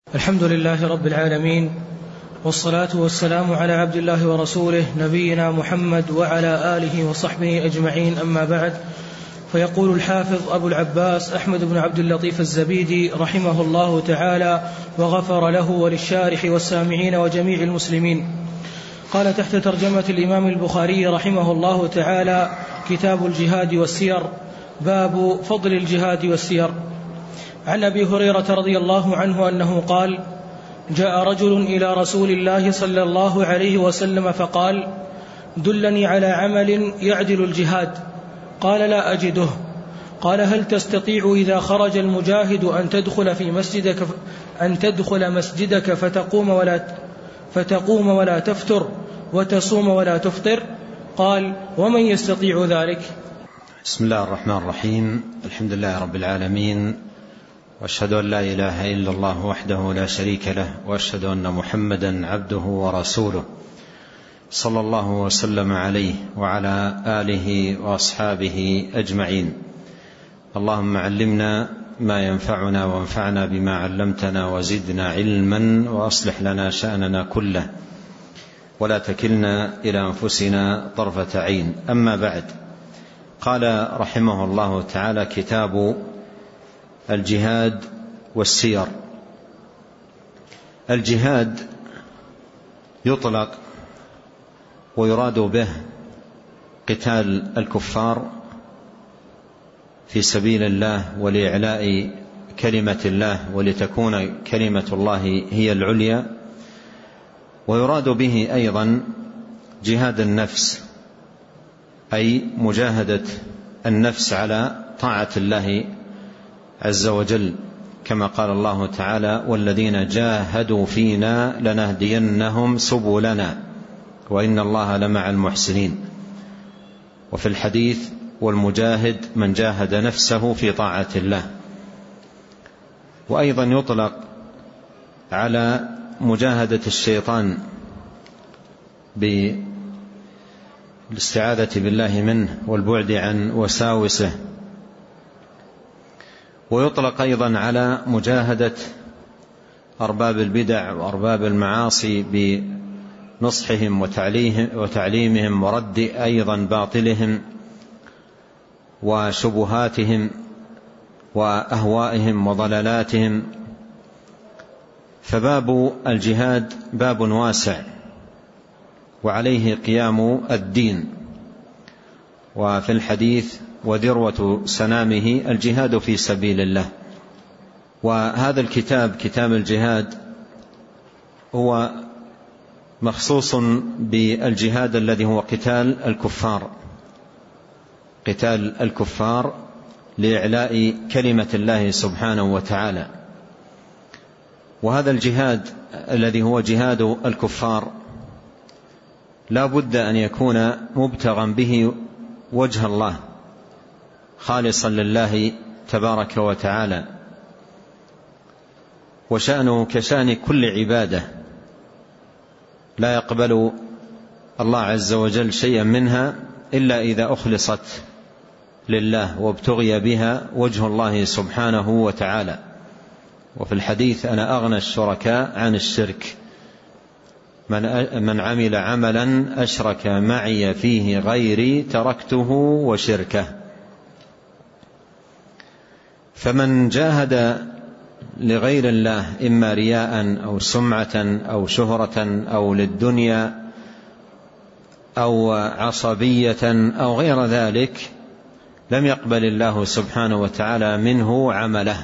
الحمد لله رب العالمين، والصلاة والسلام على عبد الله ورسوله نبينا محمد وعلى آله وصحبه أجمعين، أما بعد. فيقول الحافظ أبو العباس أحمد بن عبد اللطيف الزبيدي رحمه الله تعالى وغفر له وللشارح والسامعين وجميع المسلمين. قال تحت ترجمة الإمام البخاري رحمه الله تعالى: كتاب الجهاد والسير، باب فضل الجهاد والسير. عن أبي هريرة رضي الله عنه أنه قال: جاء رجل إلى رسول الله صلى الله عليه وسلم فقال: دلني على عمل يعدل الجهاد. قال: لا أجده. قال: هل تستطيع إذا خرج المجاهد أن تدخل مسجدك فتقوم ولا تفتر وتصوم ولا تفطر؟ قال: ومن يستطيع ذلك؟ بسم الله الرحمن الرحيم. الحمد لله رب العالمين، وأشهد أن لا إله إلا الله وحده لا شريك له، وأشهد أن محمدا عبده ورسوله، صلى الله وسلم عليه وعلى آله وأصحابه أجمعين. اللهم علمنا ما ينفعنا وانفعنا بما علمتنا وزدنا علما، وأصلح لنا شأننا كله، ولا تكلنا إلى أنفسنا طرفة عين. أما بعد، قال رحمه الله تعالى: كتاب الجهاد والسير. الجهاد يطلق ويراد به قتال الكفار في سبيل الله ولإعلاء كلمة الله ولتكون كلمة الله هي العليا، ويراد به أيضا جهاد النفس، أي مجاهدة النفس على طاعة الله عز وجل، كما قال الله تعالى: والذين جاهدوا فينا لنهدينهم سبلنا وإن الله لمع المحسنين. وفي الحديث: والمجاهد من جاهد نفسه في طاعة الله. وأيضا يطلق على مجاهدة الشيطان بالاستعاذة بالله منه والبعد عن وساوسه. ويطلق أيضا على مجاهدة أرباب البدع وأرباب المعاصي بنصحهم وتعليمهم ورد أيضا باطلهم وشبهاتهم وأهوائهم وضلالاتهم. فباب الجهاد باب واسع، وعليه قيام الدين. وفي الحديث: وذروة سنامه الجهاد في سبيل الله. وهذا الكتاب، كتاب الجهاد، هو مخصوص بالجهاد الذي هو قتال الكفار، قتال الكفار لإعلاء كلمة الله سبحانه وتعالى. وهذا الجهاد الذي هو جهاد الكفار لا بد أن يكون مبتغا به وجه الله، خالصا لله تبارك وتعالى، وشأنه كشأن كل عبادة، لا يقبل الله عز وجل شيئا منها إلا إذا أخلصت لله وابتغي بها وجه الله سبحانه وتعالى. وفي الحديث: أنا أغنى الشركاء عن الشرك، من عمل عملا أشرك معي فيه غيري تركته وشركه. فمن جاهد لغير الله إما رياء أو سمعة أو شهرة أو للدنيا أو عصبية أو غير ذلك، لم يقبل الله سبحانه وتعالى منه عمله،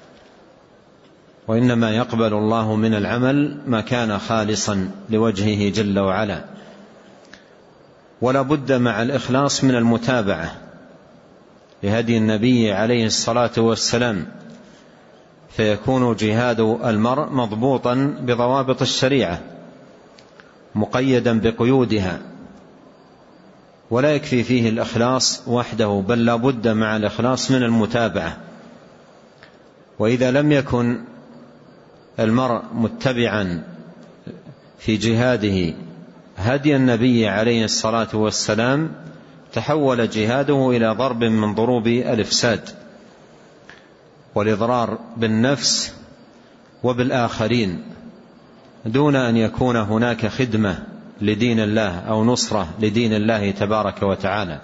وإنما يقبل الله من العمل ما كان خالصا لوجهه جل وعلا. ولا بد مع الإخلاص من المتابعة لهدي النبي عليه الصلاة والسلام، فيكون جهاد المرء مضبوطا بضوابط الشريعة، مقيدا بقيودها، ولا يكفي فيه الإخلاص وحده، بل لا بد مع الإخلاص من المتابعة. وإذا لم يكن المرء متبعا في جهاده هدي النبي عليه الصلاة والسلام، تحول جهاده إلى ضرب من ضروب الإفساد والإضرار بالنفس وبالآخرين دون أن يكون هناك خدمة لدين الله أو نصرة لدين الله تبارك وتعالى.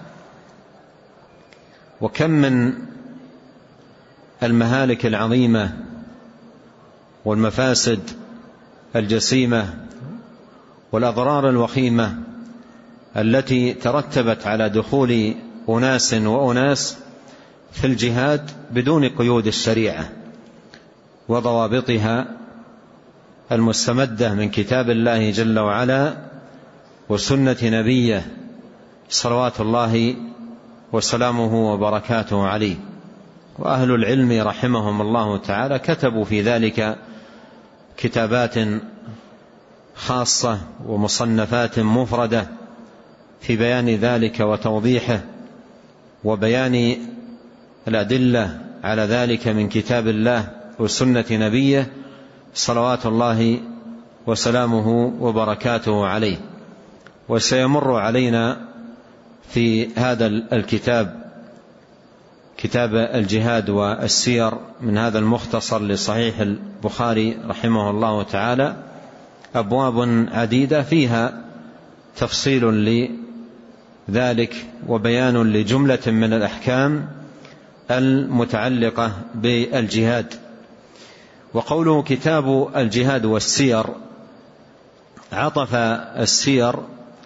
وكم من المهالك العظيمة والمفاسد الجسيمة والأضرار الوخيمة التي ترتبت على دخول أناس وأناس في الجهاد بدون قيود الشريعة وضوابطها المستمدة من كتاب الله جل وعلا وسنة نبيه صلوات الله وسلامه وبركاته عليه. وأهل العلم رحمهم الله تعالى كتبوا في ذلك كتابات خاصة ومصنفات مفردة في بيان ذلك وتوضيحه وبيان الأدلة على ذلك من كتاب الله وسنة نبيه صلوات الله وسلامه وبركاته عليه. وسيمر علينا في هذا الكتاب، كتاب الجهاد والسير، من هذا المختصر لصحيح البخاري رحمه الله تعالى أبواب عديدة فيها تفصيل لذلك وبيان لجملة من الأحكام المتعلقة بالجهاد. وقوله كتاب الجهاد والسير عطف السير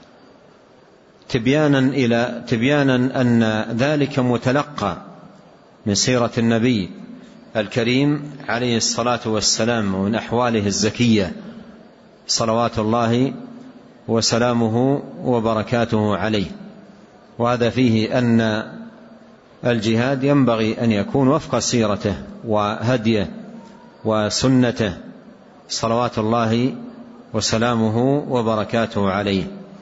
تبيانا أن ذلك متلقى من سيرة النبي الكريم عليه الصلاة والسلام ومن أحواله الزكية صلوات الله وسلامه وبركاته عليه. وهذا فيه أن الجهاد ينبغي أن يكون وفق سيرته وهديه وسنته صلوات الله وسلامه وبركاته عليه.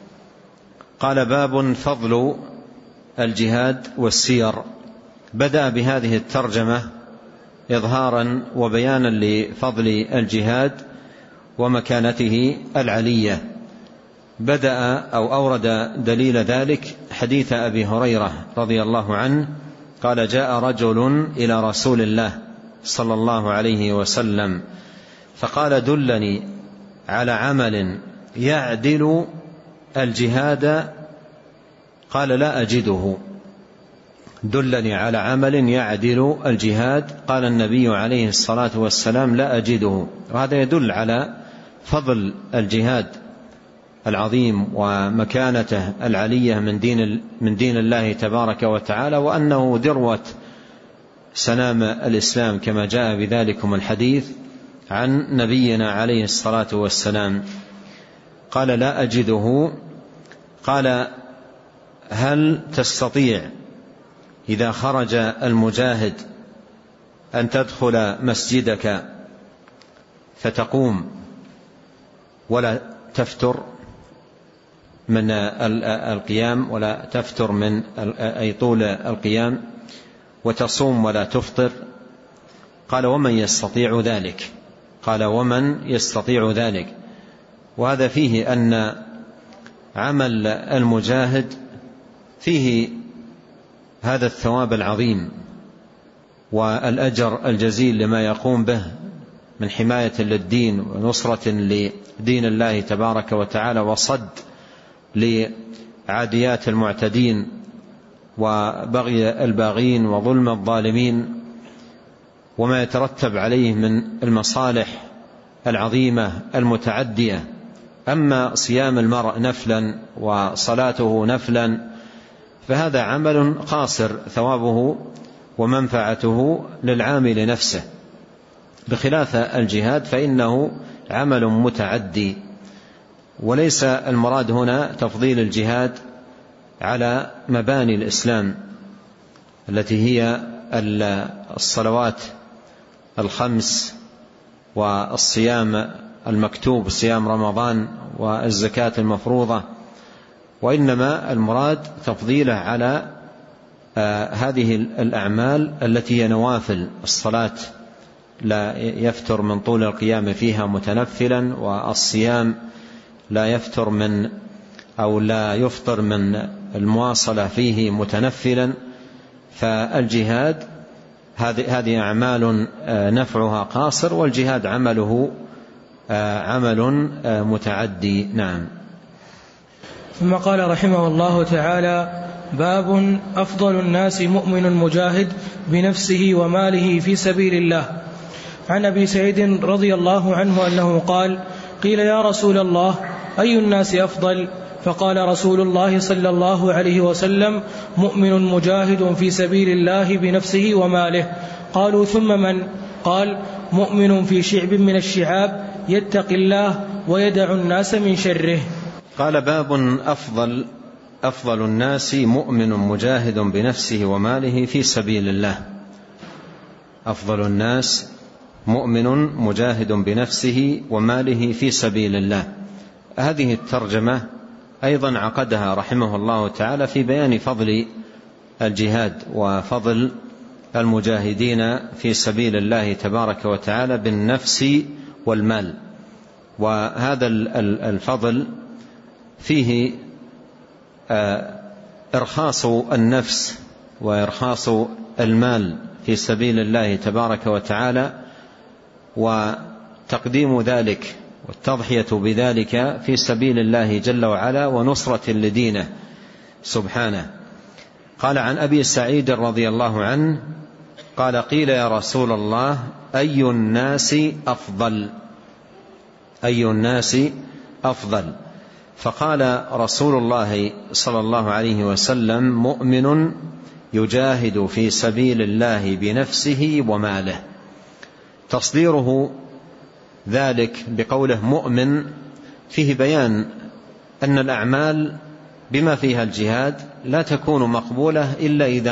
قال باب فضل الجهاد والسير. بدأ بهذه الترجمة إظهارا وبيانا لفضل الجهاد ومكانته العلية. بدأ أو أورد دليل ذلك حديث أبي هريرة رضي الله عنه قال جاء رجل إلى رسول الله صلى الله عليه وسلم فقال دلني على عمل يعدل الجهاد. قال لا أجده. دلني على عمل يعدل الجهاد. قال النبي عليه الصلاة والسلام لا أجده. وهذا يدل على فضل الجهاد العظيم ومكانته العلية من دين الله تبارك وتعالى، وأنه ذروة سنام الإسلام كما جاء بذلكم الحديث عن نبينا عليه الصلاة والسلام. قال لا أجده. قال هل تستطيع إذا خرج المجاهد أن تدخل مسجدك فتقوم ولا تفتر من القيام ولا تفتر من أي طول القيام وتصوم ولا تفطر؟ قال ومن يستطيع ذلك؟ قال ومن يستطيع ذلك. وهذا فيه أن عمل المجاهد فيه هذا الثواب العظيم والأجر الجزيل لما يقوم به من حماية للدين ونصرة لدين الله تبارك وتعالى وصد لعاديات المعتدين وبغي الباغين وظلم الظالمين وما يترتب عليه من المصالح العظيمة المتعدية. أما صيام المرء نفلا وصلاته نفلا فهذا عمل قاصر ثوابه ومنفعته للعامل نفسه، بخلاف الجهاد فإنه عمل متعدي. وليس المراد هنا تفضيل الجهاد على مباني الإسلام التي هي الصلوات الخمس والصيام المكتوب صيام رمضان والزكاة المفروضة، وإنما المراد تفضيله على هذه الأعمال التي هي نوافل. الصلاة لا يفتر من طول القيام فيها متنفلا، والصيام لا يفتر من أو لا يفطر من المواصلة فيه متنفلا. فالجهاد هذه أعمال نفعها قاصر، والجهاد عمله عمل متعدي. نعم. ثم قال رحمه الله تعالى: باب أفضل الناس مؤمن مجاهد بنفسه وماله في سبيل الله. عن أبي سعيد رضي الله عنه أنه قال: قيل يا رسول الله أي الناس أفضل؟ فقال رسول الله صلى الله عليه وسلم: مؤمن مجاهد في سبيل الله بنفسه وماله. قالوا: ثم من؟ قال: مؤمن في شعب من الشعاب يتقي الله ويدع الناس من شره. قال: باب أفضل الناس مؤمن مجاهد بنفسه وماله في سبيل الله. أفضل الناس مؤمن مجاهد بنفسه وماله في سبيل الله. هذه الترجمة أيضا عقدها رحمه الله تعالى في بيان فضل الجهاد وفضل المجاهدين في سبيل الله تبارك وتعالى بالنفس والمال. وهذا الفضل فيه إرخاص النفس وإرخاص المال في سبيل الله تبارك وتعالى، وتقديم ذلك والتضحية بذلك في سبيل الله جل وعلا ونصرة لدينه سبحانه. قال: عن أبي سعيد رضي الله عنه قال: قيل يا رسول الله أي الناس أفضل؟ أي الناس أفضل؟ فقال رسول الله صلى الله عليه وسلم: مؤمن يجاهد في سبيل الله بنفسه وماله. تصديره ذلك بقوله مؤمن فيه بيان أن الأعمال بما فيها الجهاد لا تكون مقبولة إلا إذا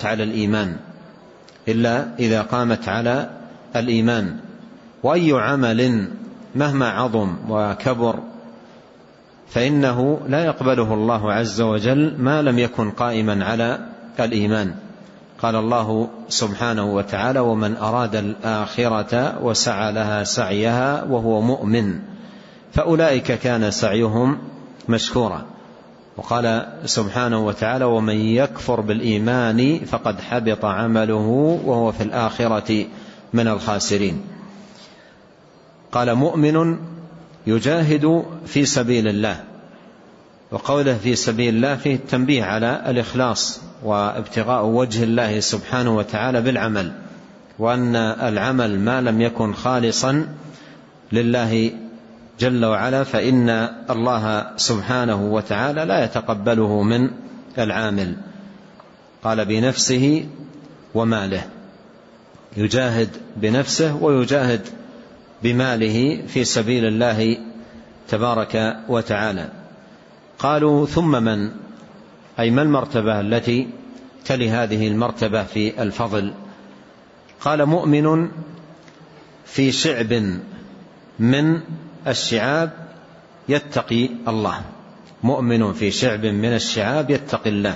قامت على الإيمان. وأي عمل مهما عظم وكبر فإنه لا يقبله الله عز وجل ما لم يكن قائما على الإيمان. قال الله سبحانه وتعالى: ومن أراد الآخرة وسعى لها سعيها وهو مؤمن فأولئك كان سعيهم مشكورا. وقال سبحانه وتعالى: ومن يكفر بالإيمان فقد حبط عمله وهو في الآخرة من الخاسرين. قال: مؤمن يجاهد في سبيل الله. وقوله في سبيل الله فيه التنبيه على الإخلاص وابتغاء وجه الله سبحانه وتعالى بالعمل، وأن العمل ما لم يكن خالصا لله جل وعلا فإن الله سبحانه وتعالى لا يتقبله من العامل. قال: بنفسه وماله، يجاهد بنفسه ويجاهد بماله في سبيل الله تبارك وتعالى. قالوا: ثم من؟ أي ما المرتبة التي تلي هذه المرتبة في الفضل؟ قال: مؤمن في شعب من الشعاب يتقي الله. مؤمن في شعب من الشعاب يتقي الله.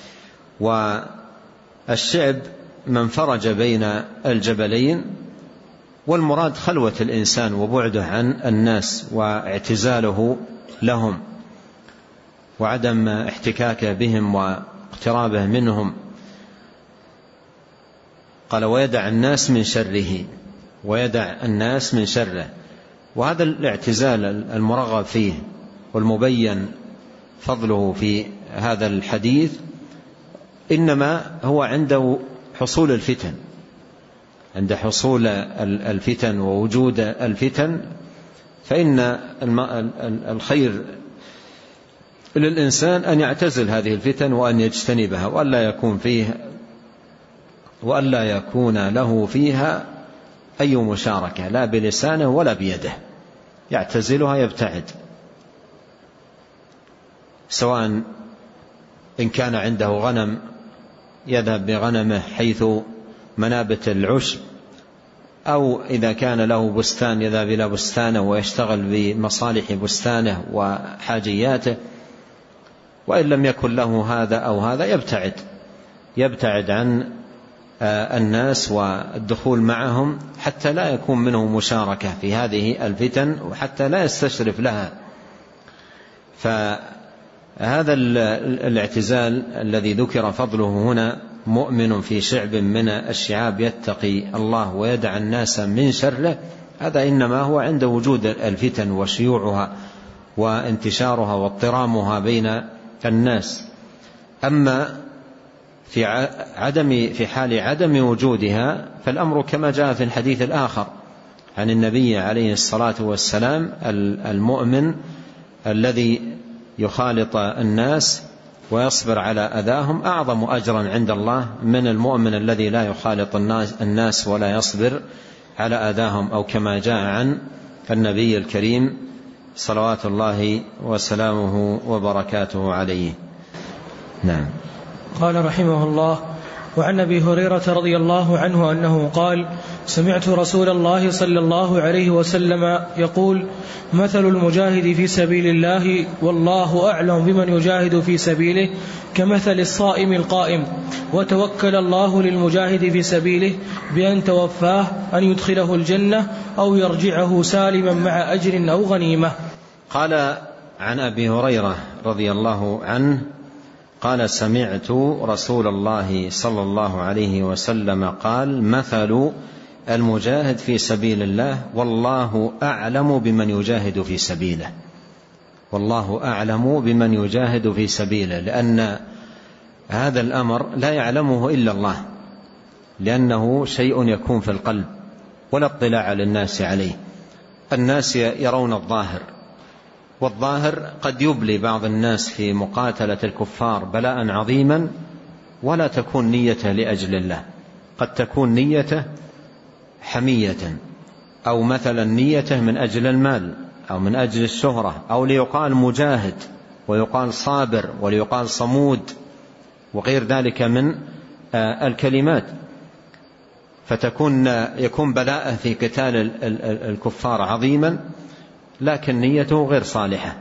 والشعب من فرج بين الجبلين، والمراد خلوة الإنسان وبعده عن الناس واعتزاله لهم وعدم احتكاكه بهم واقترابه منهم. قال: ويدع الناس من شره، ويدع الناس من شره. وهذا الاعتزال المرغب فيه والمبين فضله في هذا الحديث إنما هو عند حصول الفتن. عند حصول الفتن ووجود الفتن فإن الخير للإنسان أن يعتزل هذه الفتن وأن يجتنبها وألا يكون له فيها أي مشاركة لا بلسانه ولا بيده، يعتزلها يبتعد، سواء إن كان عنده غنم يذهب بغنمه حيث منابت العشب، أو إذا كان له بستان يذهب إلى بستانه ويشتغل بمصالح بستانه وحاجياته. وإن لم يكن له هذا أو هذا يبتعد عن الناس والدخول معهم حتى لا يكون منه مشاركة في هذه الفتن وحتى لا يستشرف لها. فهذا الاعتزال الذي ذكر فضله هنا مؤمن في شعب من الشعاب يتقي الله ويدع الناس من شره، هذا إنما هو عند وجود الفتن وشيوعها وانتشارها واضطرامها بين الناس. أما في حال عدم وجودها فالأمر كما جاء في الحديث الآخر عن النبي عليه الصلاة والسلام: المؤمن الذي يخالط الناس ويصبر على أذاهم أعظم أجرا عند الله من المؤمن الذي لا يخالط الناس ولا يصبر على أذاهم، أو كما جاء عن النبي الكريم صلوات الله وسلامه وبركاته عليه. نعم. قال رحمه الله: وعن أبي هريرة رضي الله عنه أنه قال: سمعت رسول الله صلى الله عليه وسلم يقول: مثل المجاهد في سبيل الله والله أعلم بمن يجاهد في سبيله كمثل الصائم القائم، وتوكل الله للمجاهد في سبيله بأن توفاه أن يدخله الجنة أو يرجعه سالما مع أجر أو غنيمة. قال عن أبي هريرة رضي الله عنه قال: سمعت رسول الله صلى الله عليه وسلم قال: مثل المجاهد في سبيل الله والله أعلم بمن يجاهد في سبيله. والله أعلم بمن يجاهد في سبيله، لأن هذا الأمر لا يعلمه إلا الله، لأنه شيء يكون في القلب ولا اطلاع للناس عليه. الناس يرون الظاهر، والظاهر قد يبلي بعض الناس في مقاتلة الكفار بلاء عظيما ولا تكون نيته لأجل الله، قد تكون نيته حمية، أو مثلا نيته من أجل المال أو من أجل الشهرة، أو ليقال مجاهد ويقال صابر وليقال صمود وغير ذلك من الكلمات، يكون بلاءه في قتال الكفار عظيما لكن نيته غير صالحة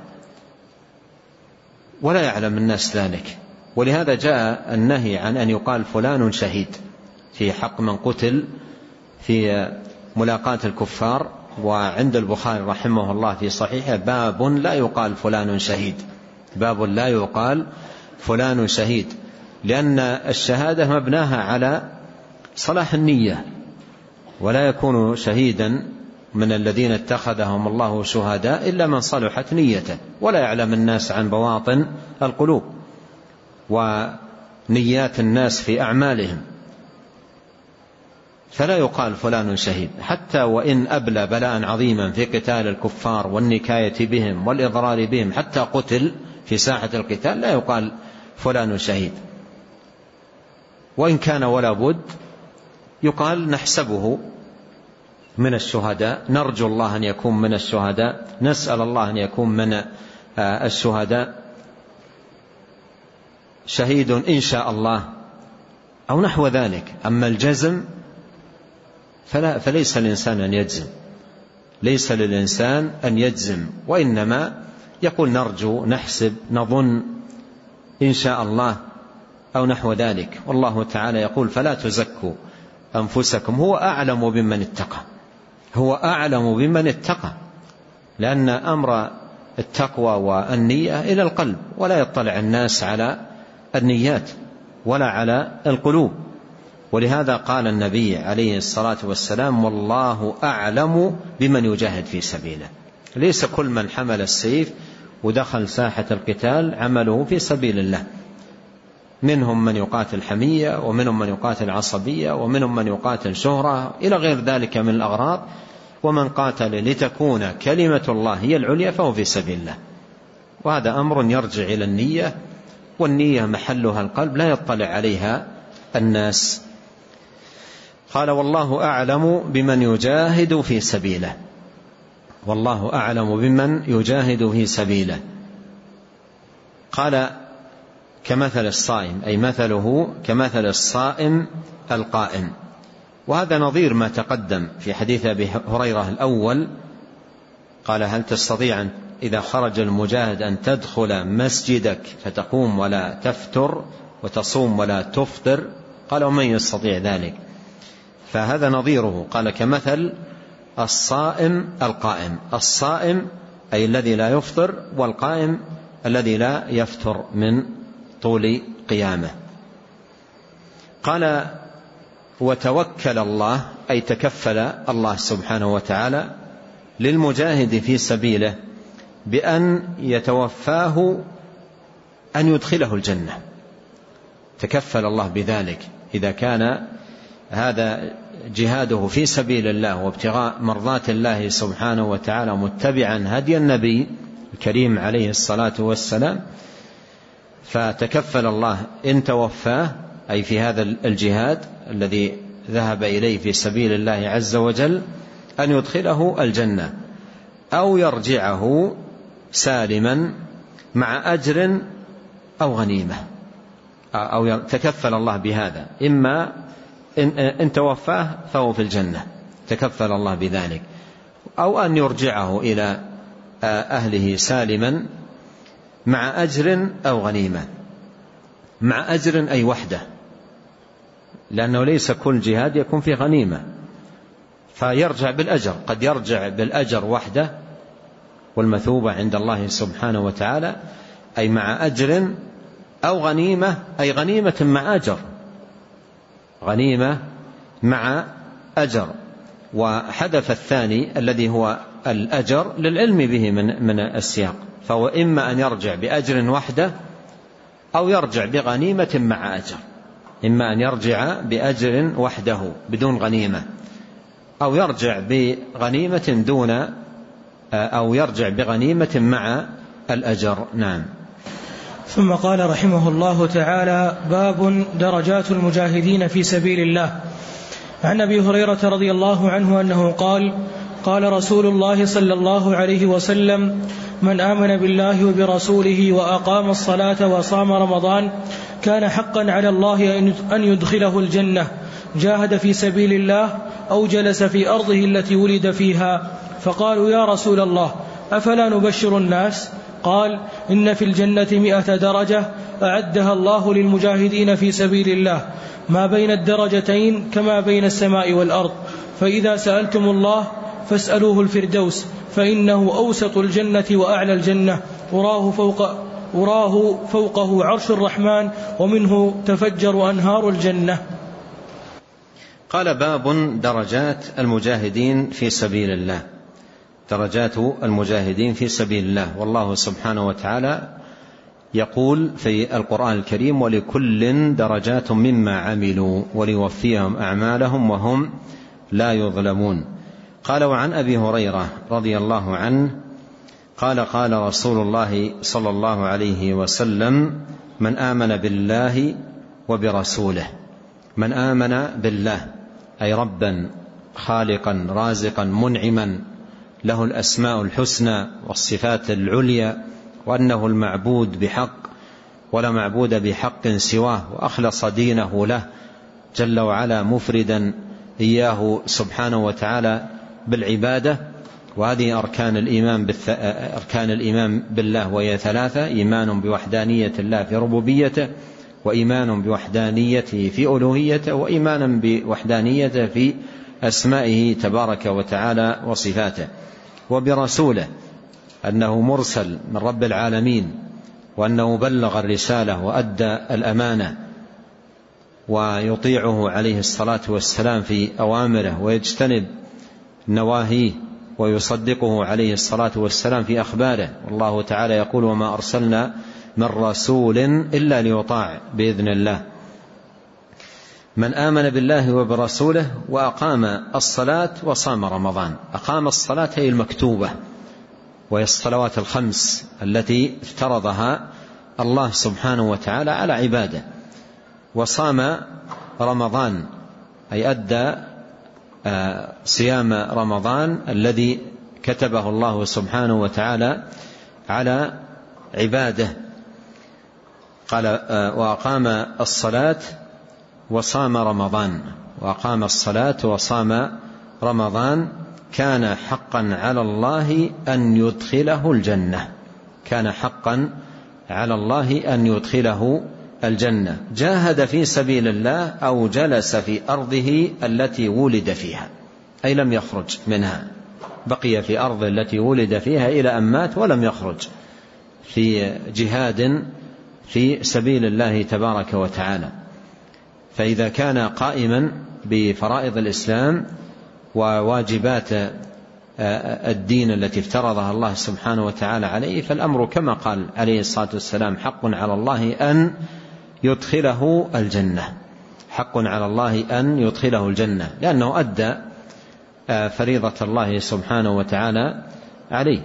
ولا يعلم الناس ذلك. ولهذا جاء النهي عن أن يقال فلان شهيد في حق من قتل في ملاقاة الكفار. وعند البخاري رحمه الله في صحيحه: باب لا يقال فلان شهيد، باب لا يقال فلان شهيد، لأن الشهادة مبناها على صلاح النية، ولا يكون شهيدا من الذين اتخذهم الله شهداء إلا من صلحت نيته، ولا يعلم الناس عن بواطن القلوب ونيات الناس في أعمالهم، فلا يقال فلان شهيد حتى وإن أبلى بلاء عظيما في قتال الكفار والنكاية بهم والإضرار بهم حتى قتل في ساحة القتال، لا يقال فلان شهيد. وإن كان ولا بد يقال نحسبه من الشهداء، نرجو الله أن يكون من الشهداء، نسأل الله أن يكون من الشهداء، شهيد إن شاء الله، أو نحو ذلك. أما الجزم فليس الإنسان أن يجزم، ليس للإنسان أن يجزم، وإنما يقول نرجو، نحسب، نظن، إن شاء الله، أو نحو ذلك. والله تعالى يقول: فلا تزكوا أنفسكم هو أعلم بمن اتقى، هو أعلم بمن اتقى، لأن أمر التقوى والنية إلى القلب، ولا يطلع الناس على النيات ولا على القلوب. ولهذا قال النبي عليه الصلاة والسلام: والله أعلم بمن يجاهد في سبيله. ليس كل من حمل السيف ودخل ساحة القتال عمله في سبيل الله، منهم من يقاتل حمية، ومنهم من يقاتل عصبية، ومنهم من يقاتل شهرة إلى غير ذلك من الأغراض. ومن قاتل لتكون كلمة الله هي العليا فهو في سبيل الله، وهذا أمر يرجع إلى النية، والنية محلها القلب لا يطلع عليها الناس. قال: والله أعلم بمن يجاهد في سبيله، والله أعلم بمن يجاهد في سبيله. قال: كمثل الصائم، أي مثله كمثل الصائم القائم. وهذا نظير ما تقدم في حديث أبي هريرة الأول. قال: هل تستطيع إذا خرج المجاهد أن تدخل مسجدك فتقوم ولا تفتر وتصوم ولا تفطر؟ قال: ومن يستطيع ذلك؟ فهذا نظيره. قال: كمثل الصائم القائم. الصائم أي الذي لا يفطر، والقائم الذي لا يفتر من طول قيامه. قال وتوكل الله أي تكفل الله سبحانه وتعالى للمجاهد في سبيله بأن يتوفاه أن يدخله الجنة. تكفل الله بذلك إذا كان هذا جهاده في سبيل الله وابتغاء مرضات الله سبحانه وتعالى متبعا هدي النبي الكريم عليه الصلاة والسلام، فتكفل الله إن توفاه أي في هذا الجهاد الذي ذهب إليه في سبيل الله عز وجل أن يدخله الجنة أو يرجعه سالما مع أجر أو غنيمة، أو تكفل الله بهذا، إما إن توفاه فهو في الجنة تكفل الله بذلك، أو أن يرجعه إلى أهله سالما مع أجر أو غنيمة. مع أجر أي وحده، لأنه ليس كل جهاد يكون فيه غنيمة، فيرجع بالأجر، قد يرجع بالأجر وحده والمثوبة عند الله سبحانه وتعالى، أي مع أجر أو غنيمة أي غنيمة مع أجر، غنيمة مع أجر. وحذف الثاني الذي هو الأجر للعلم به من السياق، فهو إما أن يرجع بأجر وحده أو يرجع بغنيمة مع أجر، إما أن يرجع بأجر وحده بدون غنيمة، أو يرجع بغنيمة دون، أو يرجع بغنيمة مع الأجر. نعم. ثم قال رحمه الله تعالى: باب درجات المجاهدين في سبيل الله. عن أبي هريرة رضي الله عنه أنه قال: قال رسول الله صلى الله عليه وسلم: من آمن بالله وبرسوله وأقام الصلاة وصام رمضان كان حقا على الله أن يدخله الجنة، جاهد في سبيل الله أو جلس في أرضه التي ولد فيها. فقالوا: يا رسول الله، أفلا نبشر الناس؟ قال: إن في الجنة 100 درجة أعدها الله للمجاهدين في سبيل الله، ما بين الدرجتين كما بين السماء والأرض، فإذا سألتم الله فاسألوه الفردوس، فإنه أوسط الجنة وأعلى الجنة، وراه فوقه عرش الرحمن، ومنه تفجر أنهار الجنة. قال: باب درجات المجاهدين في سبيل الله. درجات المجاهدين في سبيل الله. والله سبحانه وتعالى يقول في القرآن الكريم: ولكل درجات مما عملوا وليوفيهم أعمالهم وهم لا يظلمون. قال: وعن أبي هريرة رضي الله عنه قال: قال رسول الله صلى الله عليه وسلم: من آمن بالله وبرسوله. من آمن بالله أي ربا خالقا رازقا منعما له الأسماء الحسنى والصفات العليا، وأنه المعبود بحق ولا معبود بحق سواه، وأخلص دينه له جل وعلا مفردا إياه سبحانه وتعالى بالعبادة. وهذه أركان الإيمان بالله، وهي 3: إيمان بوحدانية الله في ربوبيته، وإيمان بوحدانيته في ألوهيته، وإيمان بوحدانيته في أسمائه تبارك وتعالى وصفاته. وبرسوله أنه مرسل من رب العالمين، وأنه بلغ الرسالة وأدى الأمانة، ويطيعه عليه الصلاة والسلام في أوامره ويجتنب نواهيه، ويصدقه عليه الصلاة والسلام في أخباره. والله تعالى يقول: وما أرسلنا من رسول إلا ليطاع بإذن الله. من آمن بالله وبرسوله وأقام الصلاة وصام رمضان. أقام الصلاة هي المكتوبة، وهي الصلوات الخمس التي افترضها الله سبحانه وتعالى على عباده. وصام رمضان أي أدى صيام رمضان الذي كتبه الله سبحانه وتعالى على عباده. قال: وأقام الصلاة وصام رمضان. وأقام الصلاة وصام رمضان كان حقا على الله أن يدخله الجنة. كان حقا على الله أن يدخله الجنة. جاهد في سبيل الله أو جلس في أرضه التي ولد فيها، أي لم يخرج منها، بقي في أرض التي ولد فيها إلى أن مات ولم يخرج، في جهاد في سبيل الله تبارك وتعالى. فإذا كان قائما بفرائض الإسلام وواجبات الدين التي افترضها الله سبحانه وتعالى عليه، فالأمر كما قال عليه الصلاة والسلام: حق على الله أن يدخله الجنة، حق على الله أن يدخله الجنة، لأنه أدى فريضة الله سبحانه وتعالى عليه.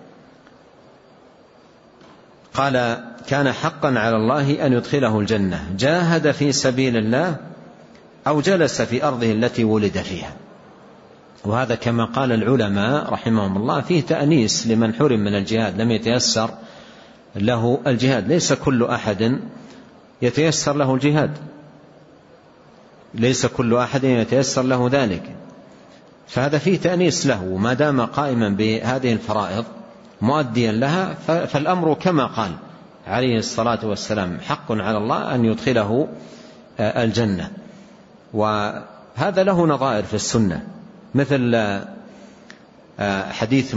قال: كان حقا على الله أن يدخله الجنة، جاهد في سبيل الله أو جلس في أرضه التي ولد فيها. وهذا كما قال العلماء رحمهم الله فيه تأنيس لمن حرم من الجهاد، لم يتيسر له الجهاد. ليس كل أحد يتيسر له الجهاد، ليس كل أحد يتيسر له ذلك، فهذا فيه تأنيس له، وما دام قائما بهذه الفرائض مؤديا لها فالأمر كما قال عليه الصلاة والسلام: حق على الله أن يدخله الجنة. وهذا له نظائر في السنة، مثل حديث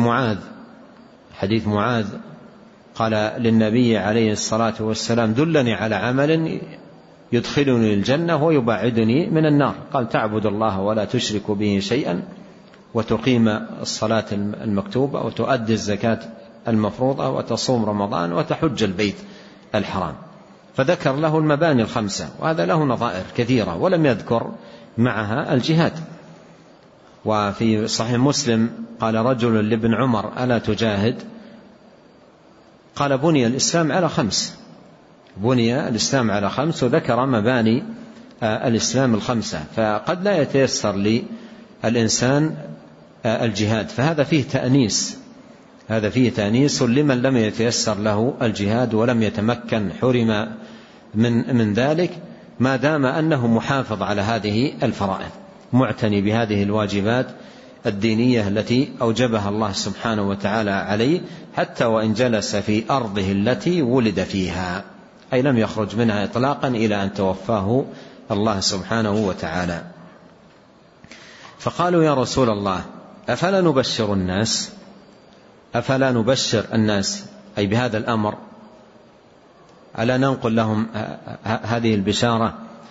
معاذ قال للنبي عليه الصلاة والسلام: دلني على عمل يدخلني الجنة ويبعدني من النار. قال: تعبد الله ولا تشرك به شيئا، وتقيم الصلاة المكتوبة، وتؤدي الزكاة المفروضة، وتصوم رمضان، وتحج البيت الحرام. فذكر له المباني الخمسة، وهذا له نظائر كثيرة، ولم يذكر معها الجهاد. وفي صحيح مسلم قال رجل لابن عمر: ألا تجاهد؟ قال: بني الإسلام على 5، بني الإسلام على 5، وذكر مباني الإسلام 5. فقد لا يتيسر للإنسان الجهاد، فهذا فيه تأنيس، هذا فيه تأنيس لمن لم يتيسر له الجهاد ولم يتمكن، حرم من ذلك، ما دام أنه محافظ على هذه الفرائض، معتني بهذه الواجبات الدينية التي أوجبها الله سبحانه وتعالى عليه، حتى وإن جلس في أرضه التي ولد فيها، أي لم يخرج منها إطلاقا إلى أن توفاه الله سبحانه وتعالى. فقالوا: يا رسول الله، أفلا نبشر الناس؟ أفلا نبشر الناس أي بهذا الأمر؟ ألا ننقل لهم هذه البشارة؟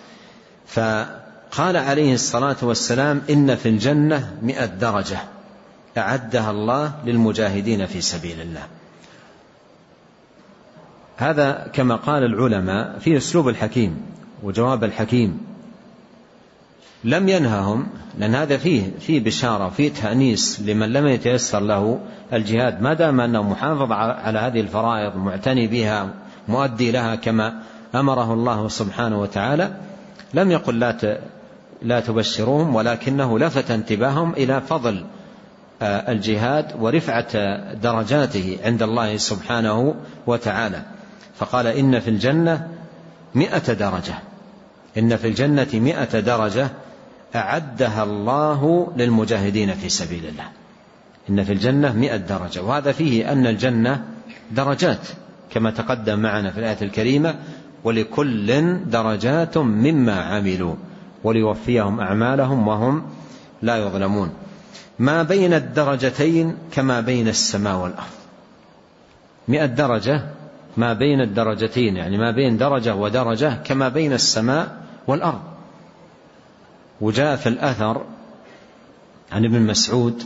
فقال عليه الصلاة والسلام: إن في الجنة 100 درجة أعدها الله للمجاهدين في سبيل الله. هذا كما قال العلماء في أسلوب الحكيم وجواب الحكيم، لم ينههم، لأن هذا فيه بشارة، فيه تأنيس لمن لم يتيسر له الجهاد، ما دام أنه محافظ على هذه الفرائض، معتني بها، مؤدي لها كما أمره الله سبحانه وتعالى. لم يقل لا تبشروهم، ولكنه لفت انتباههم إلى فضل الجهاد ورفعة درجاته عند الله سبحانه وتعالى. فقال: إن في الجنة 100 درجة، إن في الجنة 100 درجة أعدها الله للمجاهدين في سبيل الله. إن في الجنة 100 درجة، وهذا فيه أن الجنة درجات كما تقدم معنا في الآية الكريمة: ولكل درجات مما عملوا وليوفيهم أعمالهم وهم لا يظلمون. ما بين الدرجتين كما بين السماء والأرض. 100 درجة ما بين الدرجتين، يعني ما بين درجة ودرجة كما بين السماء والأرض. وجاء في الأثر عن ابن مسعود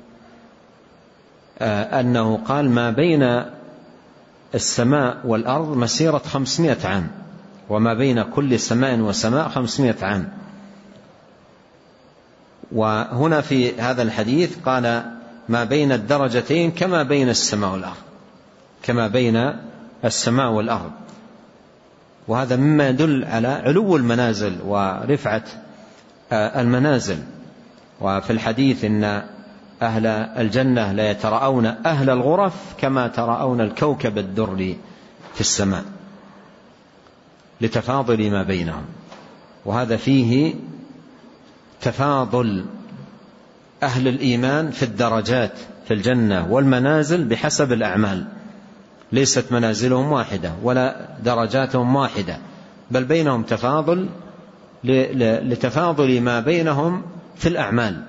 أنه قال: ما بين السماء والأرض مسيرة 500 عام، وما بين كل سماء وسماء 500 عام. وهنا في هذا الحديث قال: ما بين الدرجتين كما بين السماء والأرض، كما بين السماء والأرض. وهذا مما يدل على علو المنازل ورفعة المنازل. وفي الحديث: إن أهل الجنة لا يترأون أهل الغرف كما ترأون الكوكب الدري في السماء، لتفاضل ما بينهم. وهذا فيه تفاضل أهل الإيمان في الدرجات في الجنة والمنازل بحسب الأعمال، ليست منازلهم واحدة ولا درجاتهم واحدة، بل بينهم تفاضل لتفاضل ما بينهم في الأعمال،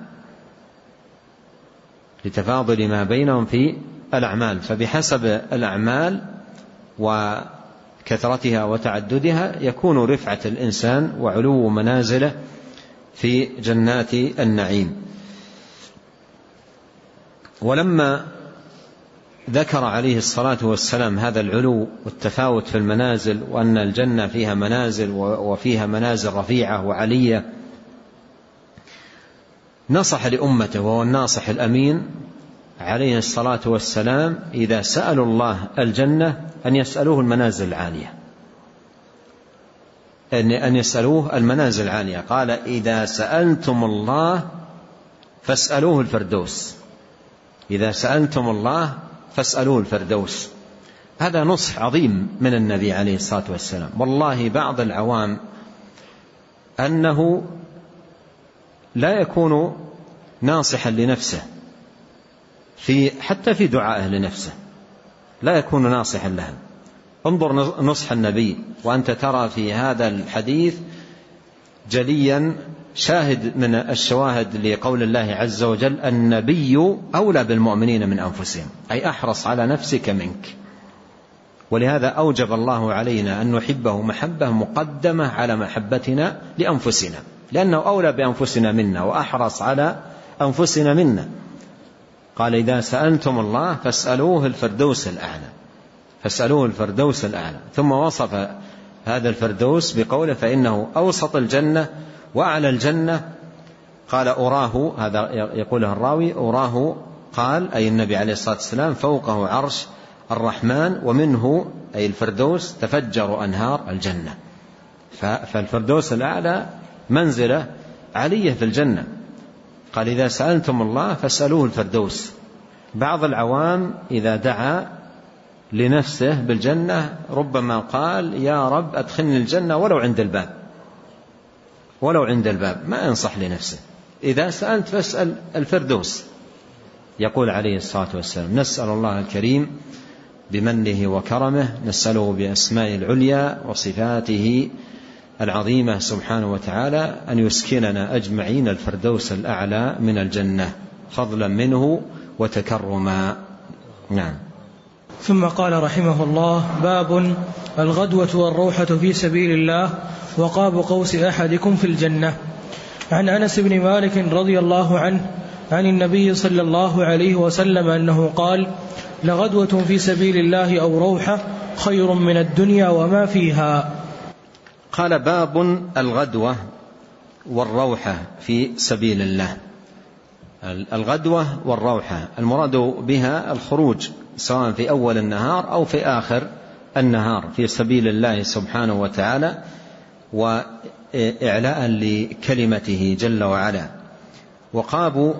لتفاضل ما بينهم في الأعمال. فبحسب الأعمال كثرتها وتعددها يكون رفعة الإنسان وعلو منازله في جنات النعيم. ولما ذكر عليه الصلاة والسلام هذا العلو والتفاوت في المنازل، وأن الجنة فيها منازل وفيها منازل رفيعة وعلية، نصح لأمته، وهو الناصح الأمين عليه الصلاة والسلام، إذا سألوا الله الجنة أن يسألوه المنازل العالية، أن يسألوه المنازل العالية. قال: إذا سألتم الله فاسألوه الفردوس، إذا سألتم الله فاسألوه الفردوس. هذا نصح عظيم من النبي عليه الصلاة والسلام. والله بعض العوام أنه لا يكون ناصحا لنفسه حتى في دعائه لنفسه لا يكون ناصحا لها. انظر نصح النبي، وأنت ترى في هذا الحديث جليا شاهد من الشواهد لقول الله عز وجل: النبي أولى بالمؤمنين من أنفسهم، أي أحرص على نفسك منك. ولهذا أوجب الله علينا أن نحبه محبة مقدمة على محبتنا لأنفسنا، لأنه أولى بأنفسنا منا وأحرص على أنفسنا منا. قال: إذا سألتم الله فاسألوه الفردوس الأعلى، فاسألوه الفردوس الأعلى. ثم وصف هذا الفردوس بقوله: فإنه أوسط الجنة وأعلى الجنة. قال: أراه، هذا يقوله الراوي، أراه قال أي النبي عليه الصلاة والسلام: فوقه عرش الرحمن، ومنه أي الفردوس تفجر أنهار الجنة. فالفردوس الأعلى منزلة علية في الجنة. قال: إذا سألتم الله فاسألوه الفردوس. بعض العوام إذا دعا لنفسه بالجنة ربما قال: يا رب أدخلني الجنة ولو عند الباب، ولو عند الباب، ما ينصح لنفسه. إذا سألت فاسأل الفردوس. يقول عليه الصلاة والسلام: نسأل الله الكريم بمنه وكرمه، نسأله بأسماء العليا وصفاته العظيمة سبحانه وتعالى أن يسكننا أجمعين الفردوس الأعلى من الجنة فضلا منه وتكرما. نعم. ثم قال رحمه الله: باب الغدوة والروحة في سبيل الله وقاب قوس أحدكم في الجنة. عن أنس بن مالك رضي الله عنه عن النبي صلى الله عليه وسلم أنه قال: لغدوة في سبيل الله أو روحة خير من الدنيا وما فيها. قال: باب الغدوة والروحة في سبيل الله. الغدوة والروحة المراد بها الخروج سواء في أول النهار أو في آخر النهار في سبيل الله سبحانه وتعالى، وإعلاء لكلمته جل وعلا. وقاب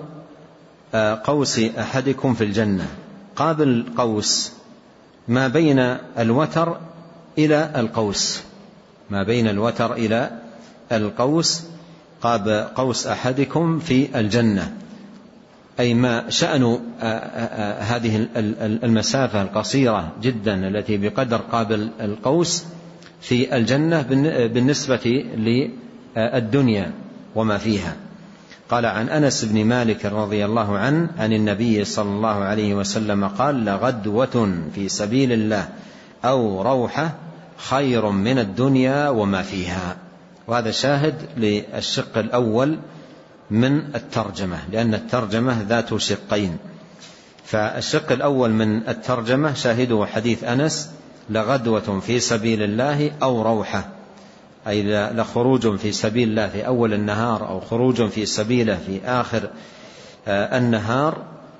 قوس أحدكم في الجنة. قاب القوس ما بين الوتر إلى القوس، ما بين الوتر إلى القوس. قاب قوس أحدكم في الجنة، أي ما شأن هذه المسافة القصيرة جدا التي بقدر قاب القوس في الجنة بالنسبة للدنيا وما فيها. قال: عن أنس بن مالك رضي الله عنه عن النبي صلى الله عليه وسلم قال: لغدوة في سبيل الله أو روحة خير من الدنيا وما فيها. وهذا شاهد للشق الأول من الترجمة، لأن الترجمة ذات شقين. فالشق الأول من الترجمة شاهده حديث أنس: لغدوة في سبيل الله أو روحة، أي لخروج في سبيل الله في أول النهار أو خروج في سبيله في آخر النهار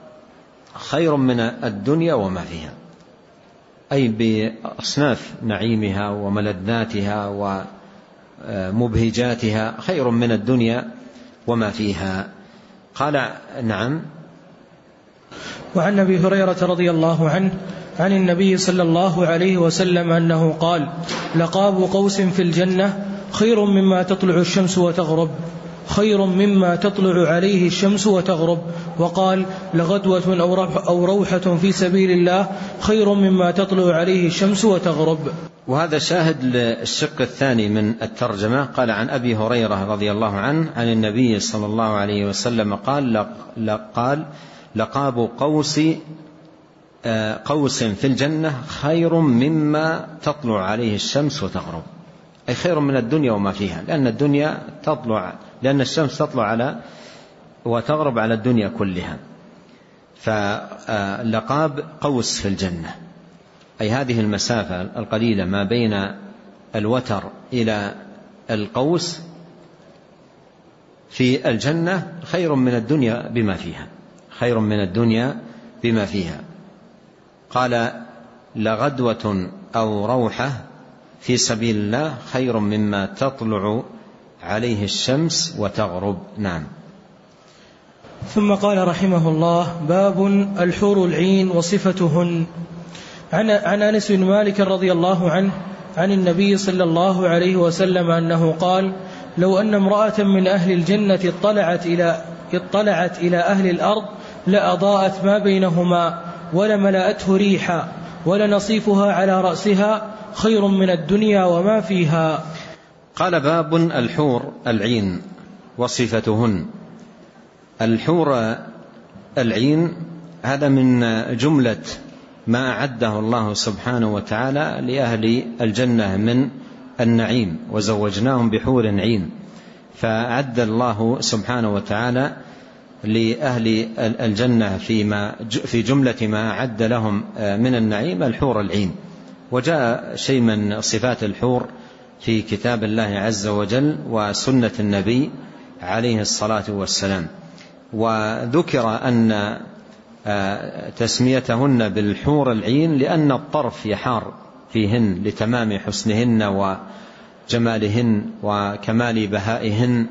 خير من الدنيا وما فيها، أي بأصناف نعيمها وملذاتها ومبهجاتها خير من الدنيا وما فيها. قال: نعم. وعن أبي هريرة رضي الله عنه عن النبي صلى الله عليه وسلم أنه قال: لقاب قوس في الجنة خير مما تطلع الشمس وتغرب، خير مما تطلع عليه الشمس وتغرب. وقال: لغدوة أو روحة في سبيل الله خير مما تطلع عليه الشمس وتغرب. وهذا شاهد للشق الثاني من الترجمة. قال: عن أبي هريرة رضي الله عنه عن النبي صلى الله عليه وسلم قال: لقاب قوس قوس في الجنة خير مما تطلع عليه الشمس وتغرب، أي خير من الدنيا وما فيها، لأن الشمس تطلع على وتغرب على الدنيا كلها. فلقاب قوس في الجنة، أي هذه المسافة القليلة ما بين الوتر إلى القوس في الجنة خير من الدنيا بما فيها. قال لغدوة أو روحة في سبيل الله خير مما تطلع عليه الشمس وتغرب. نعم. ثم قال رحمه الله: باب الحور العين وصفتهن. عن أنس بن مالك رضي الله عنه عن النبي صلى الله عليه وسلم أنه قال: لو أن امرأة من أهل الجنة اطلعت إلى أهل الأرض لأضاءت ما بينهما ولملأته ريحا ولنصيفها على رأسها خير من الدنيا وما فيها. قال: باب الحور العين وصفتهن. الحور العين هذا من جملة ما أعده الله سبحانه وتعالى لأهل الجنة من النعيم، وزوجناهم بحور عين. فأعد الله سبحانه وتعالى لأهل الجنة في جملة ما أعد لهم من النعيم الحور العين. وجاء شيء من صفات الحور في كتاب الله عز وجل وسنة النبي عليه الصلاة والسلام. وذكر أن تسميتهن بالحور العين لأن الطرف يحار فيهن لتمام حسنهن وجمالهن وكمال بهائهن.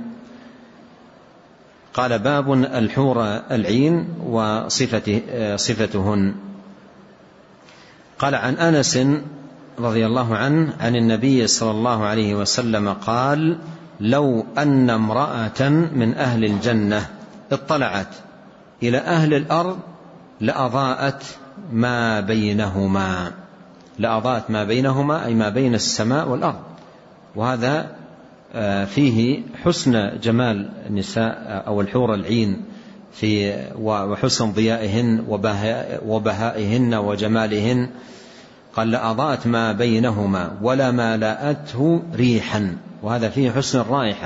قال: باب الحور العين وصفتهن. قال: عن أنس رضي الله عنه عن النبي صلى الله عليه وسلم قال: لو أن امرأة من أهل الجنة اطلعت إلى أهل الأرض لأضاءت ما بينهما، أي ما بين السماء والأرض. وهذا فيه حسن جمال النساء أو الحور العين وحسن ضيائهن وبهائهن وجمالهن. قال: لأضاءت ما بينهما ولا ملأته ريحا. وهذا فيه حسن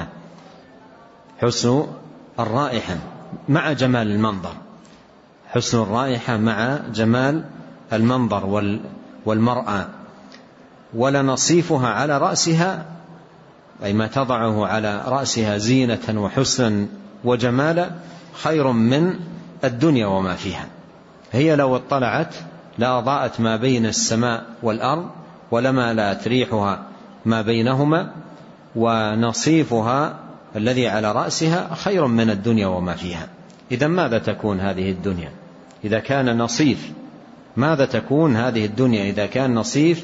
الرائحة مع جمال المنظر، حسن الرائحة مع جمال المنظر والمرأة. ولنصيفها على رأسها، أي ما تضعه على رأسها زينة وحسنا وجمالا خير من الدنيا وما فيها. هي لو اطلعت لأضاءت ما بين السماء والأرض ولما لأت ريحها ما بينهما، ونصيفها الذي على رأسها خير من الدنيا وما فيها. إذا ماذا تكون هذه الدنيا إذا كان نصيف؟ ماذا تكون هذه الدنيا إذا كان نصيف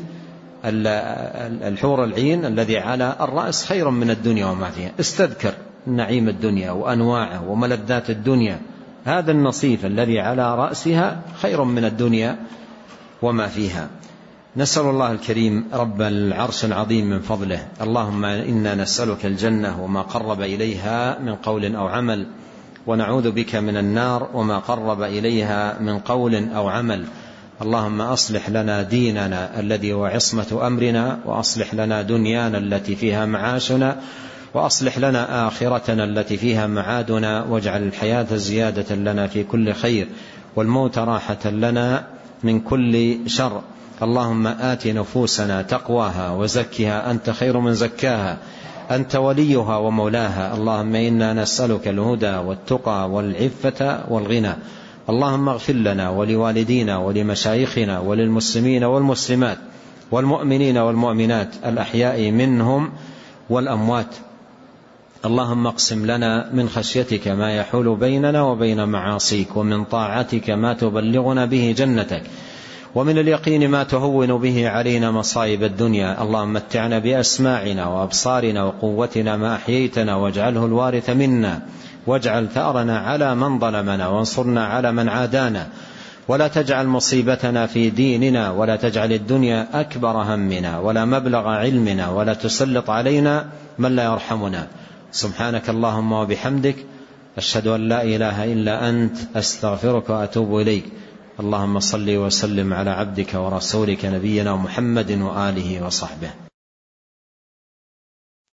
الحور العين الذي على الرأس خير من الدنيا وما فيها؟ استذكر نعيم الدنيا وأنواعه وملذات الدنيا، هذا النصيف الذي على رأسها خير من الدنيا وما فيها. نسأل الله الكريم رب العرش العظيم من فضله: اللهم إنا نسألك الجنة وما قرب إليها من قول أو عمل، ونعوذ بك من النار وما قرب إليها من قول أو عمل. اللهم أصلح لنا ديننا الذي هو عصمة أمرنا، وأصلح لنا دنيانا التي فيها معاشنا، وأصلح لنا آخرتنا التي فيها معادنا، واجعل الحياة زيادة لنا في كل خير، والموت راحة لنا من كل شر. اللهم آت نفوسنا تقواها وزكها أنت خير من زكاها، أنت وليها ومولاها. اللهم إنا نسألك الهدى والتقى والعفة والغنى. اللهم اغفر لنا ولوالدينا ولمشايخنا وللمسلمين والمسلمات والمؤمنين والمؤمنات الأحياء منهم والأموات. اللهم اقسم لنا من خشيتك ما يحول بيننا وبين معاصيك، ومن طاعتك ما تبلغنا به جنتك، ومن اليقين ما تهون به علينا مصائب الدنيا. اللهم متعنا بأسماعنا وأبصارنا وقوتنا ما أحييتنا، واجعله الوارث منا، واجعل ثأرنا على من ظلمنا، وانصرنا على من عادانا، ولا تجعل مصيبتنا في ديننا، ولا تجعل الدنيا أكبر همنا ولا مبلغ علمنا، ولا تسلط علينا من لا يرحمنا. سبحانك اللهم وبحمدك، أشهد أن لا إله إلا أنت، أستغفرك وأتوب إليك. اللهم صل وسلم على عبدك ورسولك نبينا محمد وآله وصحبه.